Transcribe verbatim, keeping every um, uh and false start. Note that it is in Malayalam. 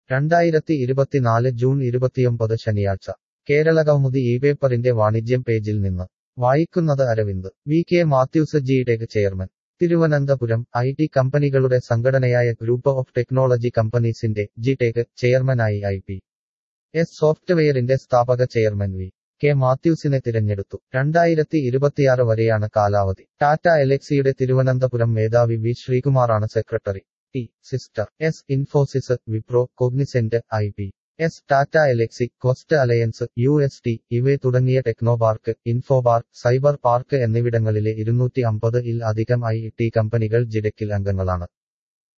രണ്ടായിരത്തി ഇരുപത്തിനാല് ജൂൺ ഇരുപത്തിയൊമ്പത് ശനിയാഴ്ച കേരളകൗമുദി ഈ പേപ്പറിന്റെ വാണിജ്യം പേജിൽ നിന്ന് വായിക്കുന്നത് Aravind. V K Mathews G Tech chairman Thiruvananthapuram. I T കമ്പനികളുടെ സംഘടനയായ ഗ്രൂപ്പ് ഓഫ് ടെക്നോളജി കമ്പനീസിന്റെ ജി ടെക് ചെയർമാനായി ഐ പി എസ് സോഫ്റ്റ്വെയറിന്റെ സ്ഥാപക ചെയർമാൻ വി കെ മാത്യൂസിനെ തിരഞ്ഞെടുത്തു. രണ്ടായിരത്തി ഇരുപത്തിയാറ് വരെയാണ് കാലാവധി. ടാറ്റ എലക്സിയുടെ തിരുവനന്തപുരം മേധാവി വി ശ്രീകുമാറാണ് സെക്രട്ടറി. ടി സിസ്റ്റർ S Infosys, Wipro, Cognizant, I P S, Tata Elxsi, Quest Alliance, U S T, ഇവേ തുടങ്ങിയ ടെക്നോപാർക്ക്, ഇൻഫോപാർക്ക്, സൈബർ പാർക്ക് എന്നിവിടങ്ങളിലെ ഇരുന്നൂറ്റി അമ്പത് ഇൽ അധികം ഐ ടി കമ്പനികൾ ജിടെക്കിൽ അംഗങ്ങളാണ്.